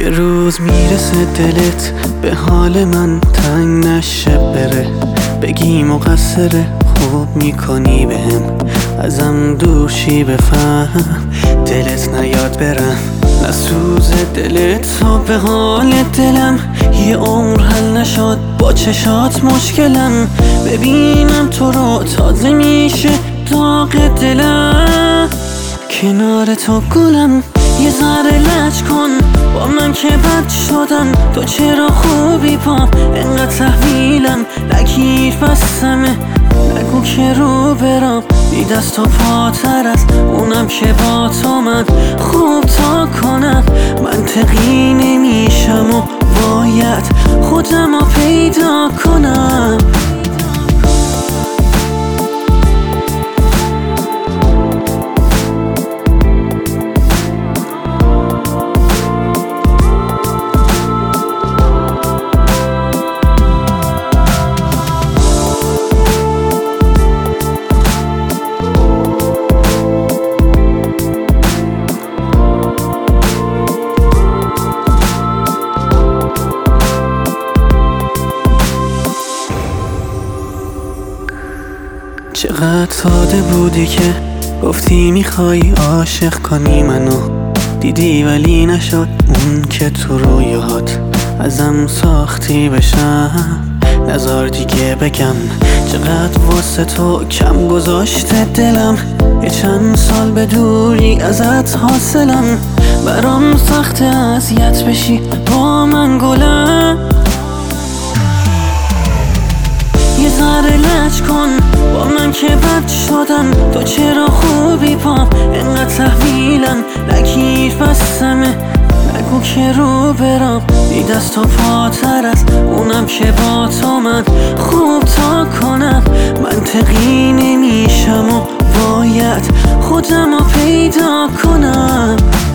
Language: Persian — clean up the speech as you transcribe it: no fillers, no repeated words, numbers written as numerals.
یه روز میرسه دلت به حال من تنگ نشه بره، بگی مقصره خوب میکنی بهم، ازم دورشی بفهم دلت نیاد برم، نسوز دلت تا به حال دلم، یه عمر حل نشد با چشات مشکلم، ببینم تو رو تازه میشه داغ دلم، کنار تو گلم یه ذره لج کن با من که بد شدم، تو چرا خوبی پام انقدر تحویلم، نگیر بستمه نگو که رو برم، بی دست و پاتر از اونم که با تو من خوب تا کنم، منطقی نمیشم و باید خودم رو پیدا کنم. چقدر ساده بودی که گفتی میخوای عاشق کنی منو، دیدی ولی نشد اون که تو رویات ازم ساختی بشم، نزار دیگه بگم چقدر واسه تو کم گذاشته دلم، یه چند سال به دوری ازت حاصلم، برام سخته اذیت بشی با من گلم، یه ذره لج کن با من که بد شدم، تو چرا خوبی پام انقدر تحویلم، نگیر بستمه نگو که رو برم، بی دست و پاتر از اونم که با تو من خوب تا کنم، منطقی نمیشم و باید خودم رو پیدا کنم.